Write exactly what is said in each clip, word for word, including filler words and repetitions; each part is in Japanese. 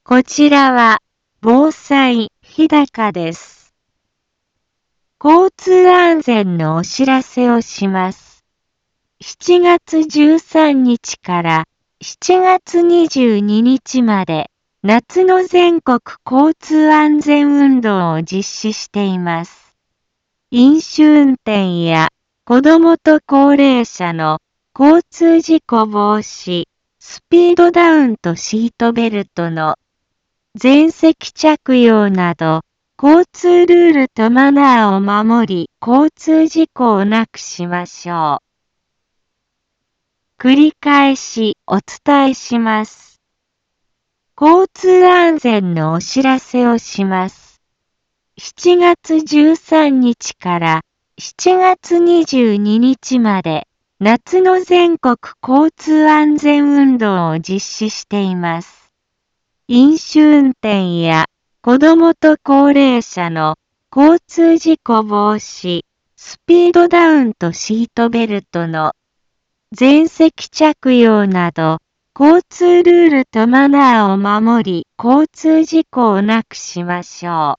こちらは防災日高です。交通安全のお知らせをします。しちがつじゅうさんにちからしちがつにじゅうににちまで夏の全国交通安全運動を実施しています。飲酒運転や子どもと高齢者の交通事故防止、スピードダウンとシートベルトの全席着用など、交通ルールとマナーを守り、交通事故をなくしましょう。繰り返しお伝えします。交通安全のお知らせをします。しちがつじゅうさんにちからしちがつにじゅうににちまで、夏の全国交通安全運動を実施しています。飲酒運転や子どもと高齢者の交通事故防止、スピードダウンとシートベルトの全席着用など、交通ルールとマナーを守り、交通事故をなくしましょう。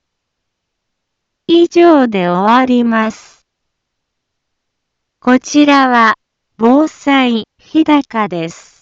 以上で終わります。こちらは防災日高です。